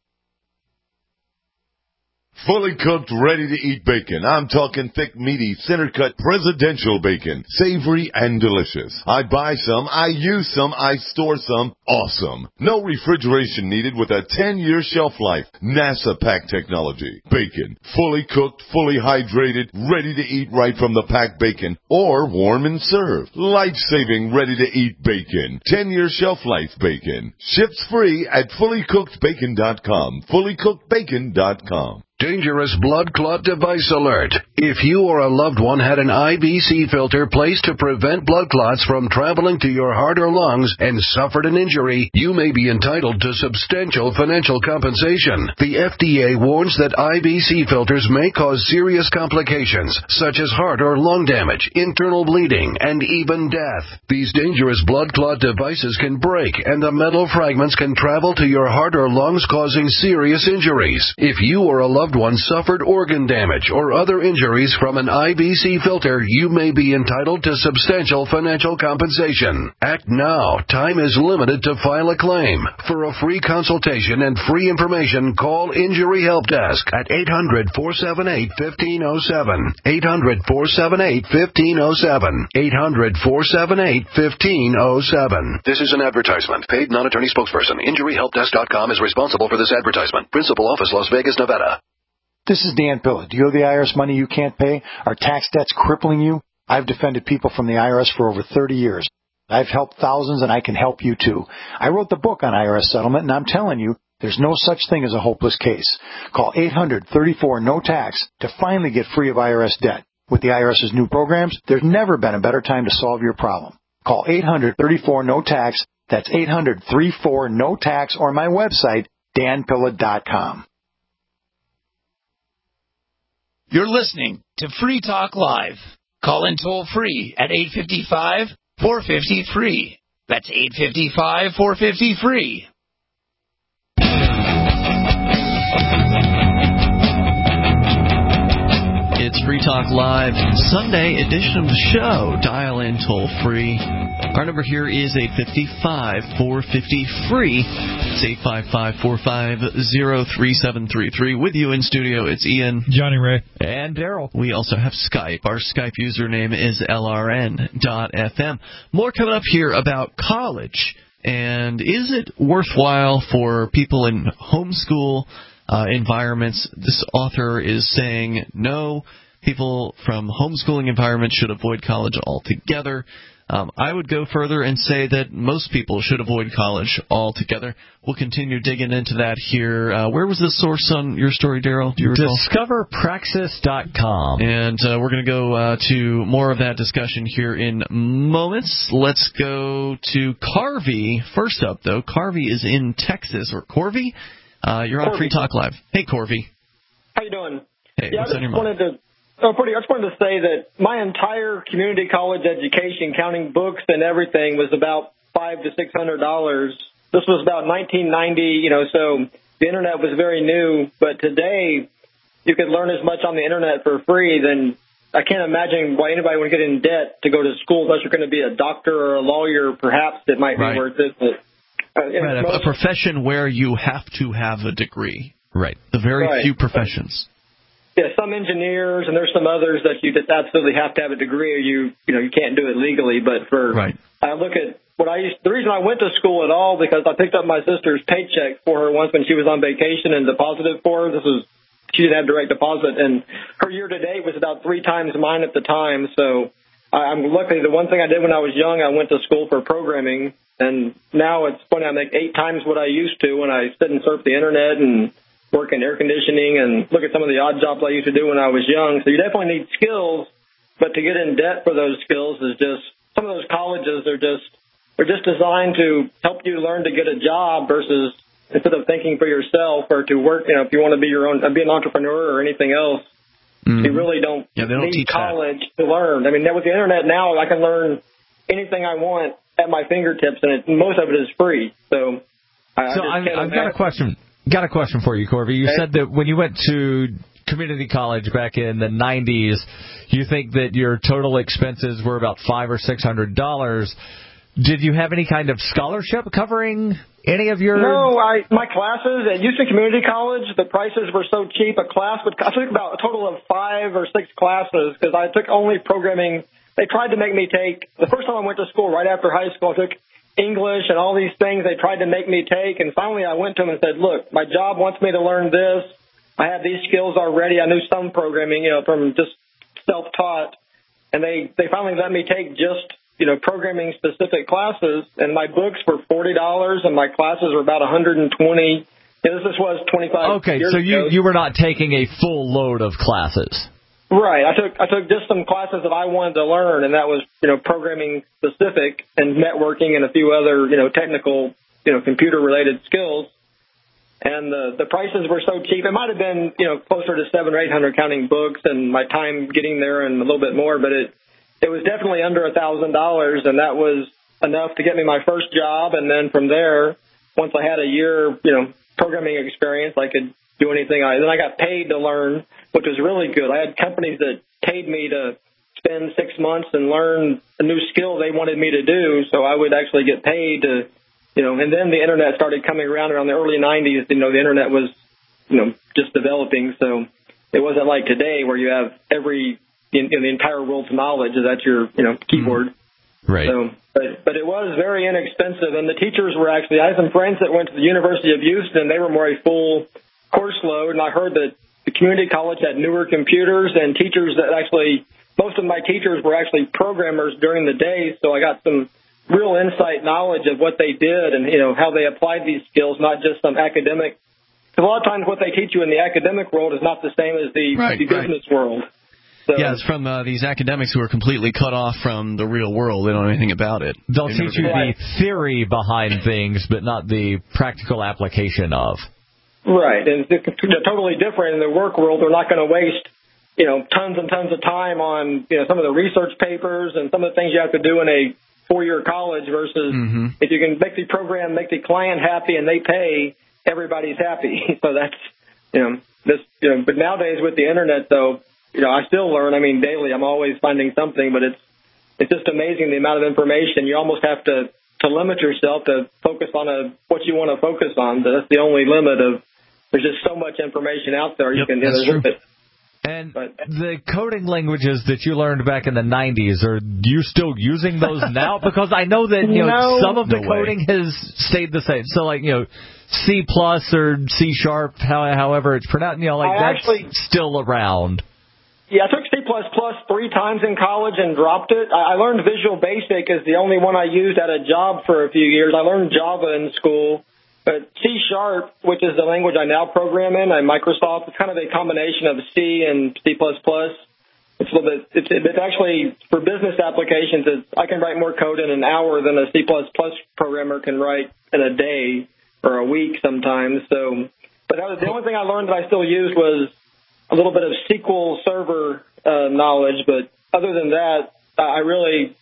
Fully cooked, ready-to-eat bacon. I'm talking thick, meaty, center-cut presidential bacon. Savory and delicious. I buy some, I use some, I store some. Awesome. No refrigeration needed with a ten-year shelf life. NASA pack technology. Bacon. Fully cooked, fully hydrated, ready to eat right from the packed bacon. Or warm and served. Life-saving, ready-to-eat bacon. ten-year shelf life bacon. Ships free at fully cooked bacon dot com. fully cooked bacon dot com. Dangerous blood clot device alert. If you or a loved one had an I B C filter placed to prevent blood clots from traveling to your heart or lungs and suffered an injury, you may be entitled to substantial financial compensation. The F D A warns that I B C filters may cause serious complications, such as heart or lung damage, internal bleeding, and even death. These dangerous blood clot devices can break, and the metal fragments can travel to your heart or lungs, causing serious injuries. If you or a loved one suffered organ damage or other injuries from an I B C filter, you may be entitled to substantial financial compensation. Act now. Time is limited to file a claim. For a free consultation and free information, call Injury Help Desk at eight hundred, four seven eight, one five zero seven. eight hundred, four seven eight, one five zero seven. eight hundred, four seven eight, one five zero seven. This is an advertisement. Paid non-attorney spokesperson. Injury Help Desk dot com is responsible for this advertisement. Principal office, Las Vegas, Nevada. This is Dan Pilla. Do you owe the I R S money you can't pay? Are tax debts crippling you? I've defended people from the I R S for over thirty years. I've helped thousands, and I can help you too. I wrote the book on I R S settlement, and I'm telling you, there's no such thing as a hopeless case. Call eight hundred, thirty-four, no tax to finally get free of I R S debt. With the IRS's new programs, there's never been a better time to solve your problem. Call eight hundred, thirty-four, no tax. That's eight hundred, thirty-four, no tax, or my website, dan pilla dot com. You're listening to Free Talk Live. Call in toll free at eight five five, four five zero, free. That's eight five five, four five zero, free. It's Free Talk Live, Sunday edition of the show. Dial in toll free. Our number here is eight five five, four five zero, free. It's eight five five, four five zero, three seven three three. With you in studio, it's Ian, Johnny Ray, and Daryl. We also have Skype. Our Skype username is L R N dot F M. More coming up here about college. And is it worthwhile for people in homeschool uh, environments? This author is saying no, people from homeschooling environments should avoid college altogether. Um, I would go further and say that most people should avoid college altogether. We'll continue digging into that here. Uh, where was the source on your story, Daryl? Do you recall? discover praxis dot com. And uh, we're going to go uh, to more of that discussion here in moments. Let's go to Carvey. First up, though, Carvey is in Texas. Or Corvey? Uh, you're on Corvey. Free Talk Live. Hey, Corvey. How you doing? Hey, yeah, what's I on your just mind? wanted to Oh, pretty. I just wanted to say that my entire community college education, counting books and everything, was about five to six hundred dollars. This was about nineteen ninety, you know. So the internet was very new. But today, you could learn as much on the internet for free. Then I can't imagine why anybody would get in debt to go to school unless you're going to be a doctor or a lawyer. Perhaps it might be Right. worth it. But, uh, and Right, a, most- a profession where you have to have a degree. Right. The very Right. few professions. Yeah, some engineers, and there's some others that you just absolutely have to have a degree, or you you know you can't do it legally. But for right. I look at what I used. The reason I went to school at all because I picked up my sister's paycheck for her once when she was on vacation and deposited for her. This was she didn't have direct deposit, and her year to date was about three times mine at the time. So I, I'm lucky. The one thing I did when I was young, I went to school for programming, and now it's funny. I make eight times what I used to when I sit and surf the internet and work in air conditioning and look at some of the odd jobs I used to do when I was young. So you definitely need skills, but to get in debt for those skills is just, some of those colleges are just, they're just designed to help you learn to get a job versus instead of thinking for yourself or to work, you know, if you want to be your own, be an entrepreneur or anything else, mm. you really don't, yeah, they don't need teach college that. to learn. I mean, with the internet now, I can learn anything I want at my fingertips, and it, most of it is free. So, I, so I I've, I've got a question. Got a question for you, Corby. You okay. said that when you went to community college back in the nineties, you think that your total expenses were about five or six hundred dollars. Did you have any kind of scholarship covering any of your? No, I my classes at Houston Community College, the prices were so cheap. A class would I took about a total of five or six classes because I took only programming. They tried to make me take the first time I went to school right after high school. I took English and all these things they tried to make me take, and finally I went to them and said, "Look, my job wants me to learn this. I have these skills already. I knew some programming, you know, from just self-taught, and they they finally let me take just." you know, programming specific classes, and my books were forty dollars and my classes were about one hundred twenty. Yeah, this was twenty-five okay, years so you, ago. you were not taking a full load of classes. Right. I took I took just some classes that I wanted to learn, and that was, you know, programming specific and networking and a few other, you know, technical, you know, computer related skills. And the the prices were so cheap. It might have been, you know, closer to seven or eight hundred counting books and my time getting there and a little bit more, but it It was definitely under a thousand dollars, and that was enough to get me my first job. And then from there, once I had a year, you know, programming experience, I could do anything. I then I got paid to learn, which was really good. I had companies that paid me to spend six months and learn a new skill they wanted me to do, so I would actually get paid to, you know. And then the internet started coming around around the early nineties. You know, the internet was, you know, just developing, so it wasn't like today where you have every In, in the entire world's knowledge is at your, you know, keyboard. Right. So, but, but it was very inexpensive, and the teachers were actually, I had some friends that went to the University of Houston, they were more a full course load, and I heard that the community college had newer computers and teachers that actually, most of my teachers were actually programmers during the day, so I got some real insight knowledge of what they did and, you know, how they applied these skills, not just some academic. Because a lot of times what they teach you in the academic world is not the same as the, right, the business right. world. So, yeah, it's from uh, these academics who are completely cut off from the real world. They don't know anything about it. They'll they teach you the theory behind things, but not the practical application of. Right, and they're totally different in the work world. They're not going to waste, you know, tons and tons of time on, you know, some of the research papers and some of the things you have to do in a four-year college versus mm-hmm. if you can make the program, make the client happy, and they pay, everybody's happy. So that's, you know, this, you know, but nowadays with the internet, though, you know, I still learn. I mean, daily, I'm always finding something, but it's it's just amazing the amount of information. You almost have to, to limit yourself to focus on a what you want to focus on. That's the only limit of. There's just so much information out there. Yep, you can that's true. It. And but, the coding languages that you learned back in the nineties, are you still using those now? Because I know that, you know, no, some of the no coding way. has stayed the same. So, like, you know, C plus or C sharp, how, however it's pronounced, you know, like I that's actually, still around. Yeah, I took C plus plus three times in college and dropped it. I learned Visual Basic is the only one I used at a job for a few years. I learned Java in school. But C Sharp, which is the language I now program in at Microsoft, it's kind of a combination of C and C plus plus. It's a little bit, it's, it's actually, for business applications, it's, I can write more code in an hour than a C plus plus programmer can write in a day or a week sometimes. So, but that was, the only thing I learned that I still used was a little bit of S Q L Server uh, knowledge, but other than that, I really,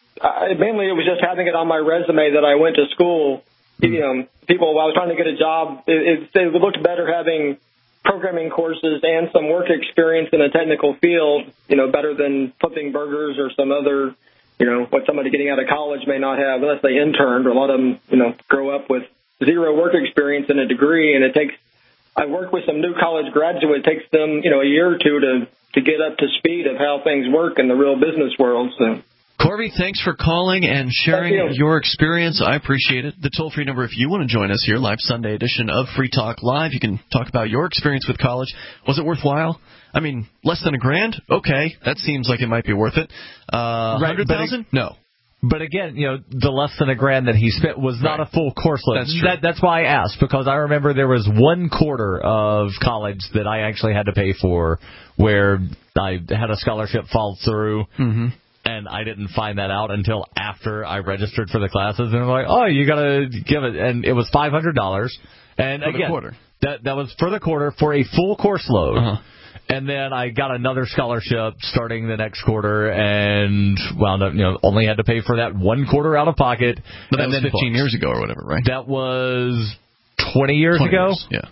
I, mainly it was just having it on my resume that I went to school. You know, people, while I was trying to get a job, it, it, it looked better having programming courses and some work experience in a technical field, you know, better than flipping burgers or some other, you know, what somebody getting out of college may not have unless they interned, or a lot of them, you know, grow up with zero work experience and a degree, and it takes, I work with some new college graduates, it takes them, you know, a year or two to, to get up to speed of how things work in the real business world, so. Corby, thanks for calling and sharing you. your experience. I appreciate it. The toll-free number, if you want to join us here, live Sunday edition of Free Talk Live, you can talk about your experience with college. Was it worthwhile? I mean, less than a grand? Okay, that seems like it might be worth it. Uh, right, one hundred thousand? No. But again, you know, the less than a grand that he spent was not right. a full course load. That's true. That, that's why I asked, because I remember there was one quarter of college that I actually had to pay for where I had a scholarship fall through. Mm-hmm. And I didn't find that out until after I registered for the classes. And they're like, oh, you got to give it. And it was five hundred dollars. And for again, the quarter. That, that was for the quarter for a full course load. Uh-huh. And then I got another scholarship starting the next quarter and wound up, you know, only had to pay for that one quarter out of pocket. But that was fifteen years ago or whatever, right? That was twenty years twenty ago? Years, yeah.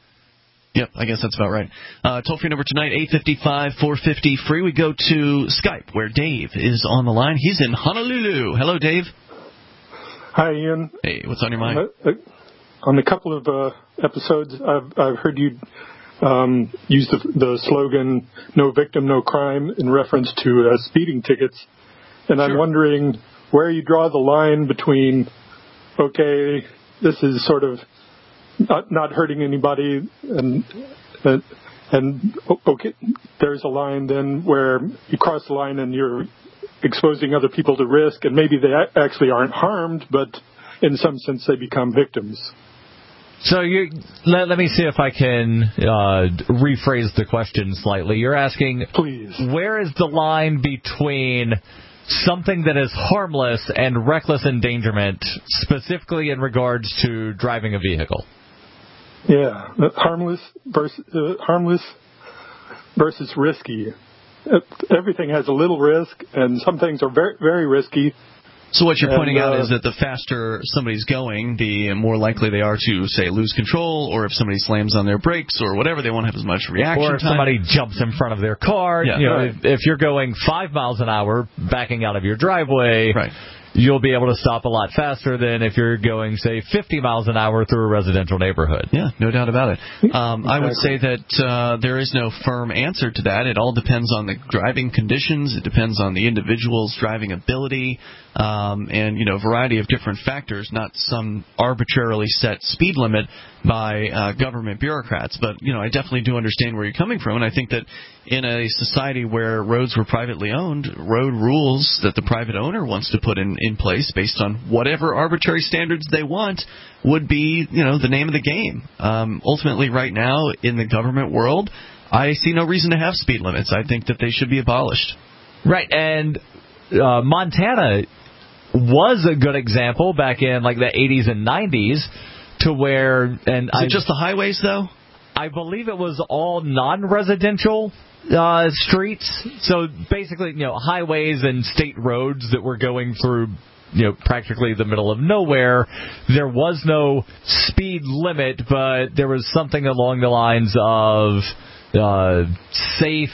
Yep, I guess that's about right. Uh, toll-free number tonight, eight five five, four five zero, free. We go to Skype, where Dave is on the line. He's in Honolulu. Hello, Dave. Hi, Ian. Hey, what's on your mind? Uh, uh, on a couple of uh, episodes, I've, I've heard you um, use the, the slogan, no victim, no crime, in reference to uh, speeding tickets. And sure. I'm wondering where you draw the line between, okay, this is sort of Not, not hurting anybody, and, and and okay, there's a line then where you cross the line and you're exposing other people to risk, and maybe they actually aren't harmed, but in some sense they become victims. So you let, let me see if I can uh, rephrase the question slightly. You're asking, please, where is the line between something that is harmless and reckless endangerment, specifically in regards to driving a vehicle? Yeah, harmless versus uh, harmless versus risky. Everything has a little risk, and some things are very, very risky. So what you're pointing and, uh, out is that the faster somebody's going, the more likely they are to, say, lose control, or if somebody slams on their brakes or whatever, they won't have as much reaction time. Or if time. somebody jumps in front of their car. Yeah. You know, right. if, if you're going five miles an hour backing out of your driveway, right. you'll be able to stop a lot faster than if you're going, say, fifty miles an hour through a residential neighborhood. Yeah, no doubt about it. Um, I would say that uh, there is no firm answer to that. It all depends on the driving conditions. It depends on the individual's driving ability, um, and, you know, a variety of different factors, not some arbitrarily set speed limit by uh, government bureaucrats. But, you know, I definitely do understand where you're coming from, and I think that in a society where roads were privately owned, road rules that the private owner wants to put in, in place based on whatever arbitrary standards they want would be, you know, the name of the game. Um, ultimately, right now, in the government world, I see no reason to have speed limits. I think that they should be abolished. Right, and uh, Montana was a good example back in, like, the eighties and nineties to where... and Is I, it just the highways, though? I believe it was all non-residential uh, streets. So basically, you know, highways and state roads that were going through, you know, practically the middle of nowhere. There was no speed limit, but there was something along the lines of uh, safe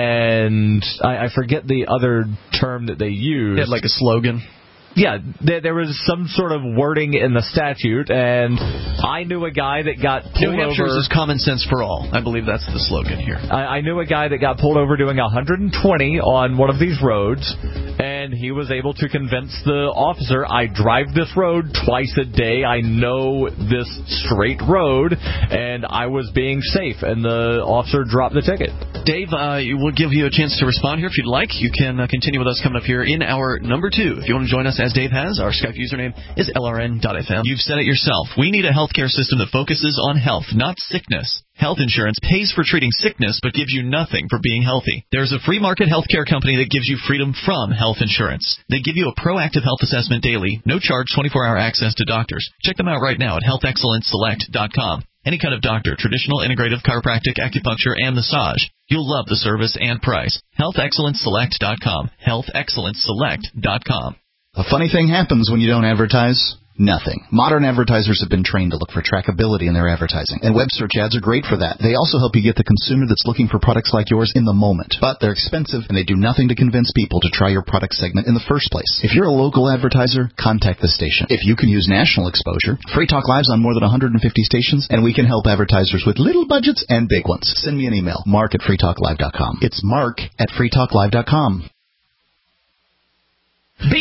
and I, I forget the other term that they used. It had like a slogan. Yeah, there, there was some sort of wording in the statute, and I knew a guy that got pulled New Hampshire's over. is common sense for all. I believe that's the slogan here. I, I knew a guy that got pulled over doing one hundred twenty on one of these roads, and he was able to convince the officer, I drive this road twice a day, I know this straight road, and I was being safe, and the officer dropped the ticket. Dave, uh, we'll give you a chance to respond here if you'd like. You can uh, continue with us coming up here in hour number two. If you want to join us, as Dave has, our Skype username is L R N dot F M. You've said it yourself. We need a healthcare system that focuses on health, not sickness. Health insurance pays for treating sickness but gives you nothing for being healthy. There's a free market healthcare company that gives you freedom from health insurance. They give you a proactive health assessment daily, no charge, twenty-four hour access to doctors. Check them out right now at health excellence select dot com. Any kind of doctor, traditional, integrative, chiropractic, acupuncture, and massage. You'll love the service and price. health excellence select dot com. health excellence select dot com. A funny thing happens when you don't advertise. Nothing. Modern advertisers have been trained to look for trackability in their advertising, and web search ads are great for that. They also help you get the consumer that's looking for products like yours in the moment. But they're expensive, and they do nothing to convince people to try your product segment in the first place. If you're a local advertiser, contact the station. If you can use national exposure, Free Talk Live's on more than one hundred fifty stations, and we can help advertisers with little budgets and big ones. Send me an email, mark at free talk live dot com. It's mark at free talk live dot com. Be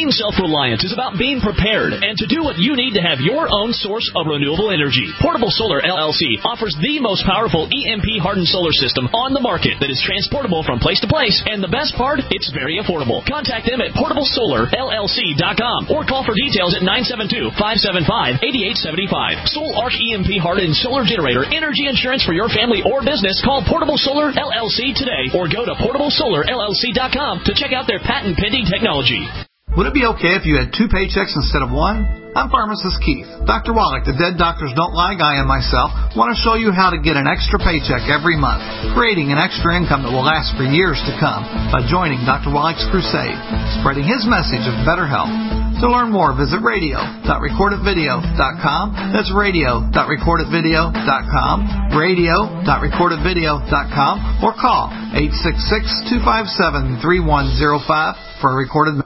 Being self-reliant is about being prepared and to do what you need to have your own source of renewable energy. Portable Solar L L C offers the most powerful E M P-hardened solar system on the market that is transportable from place to place, and the best part, it's very affordable. Contact them at portable solar L L C dot com or call for details at nine seven two, five seven five, eight eight seven five. Soul Arc E M P-hardened solar generator energy insurance for your family or business. Call Portable Solar L L C today or go to portable solar L L C dot com to check out their patent-pending technology. Would it be okay if you had two paychecks instead of one? I'm pharmacist Keith. Doctor Wallach, the Dead Doctors Don't Lie guy, and myself want to show you how to get an extra paycheck every month, creating an extra income that will last for years to come by joining Doctor Wallach's crusade, spreading his message of better health. To learn more, visit radio dot record it video dot com. That's radio dot record it video dot com, radio dot record it video dot com, or call eight six six, two five seven, three one zero five for a recorded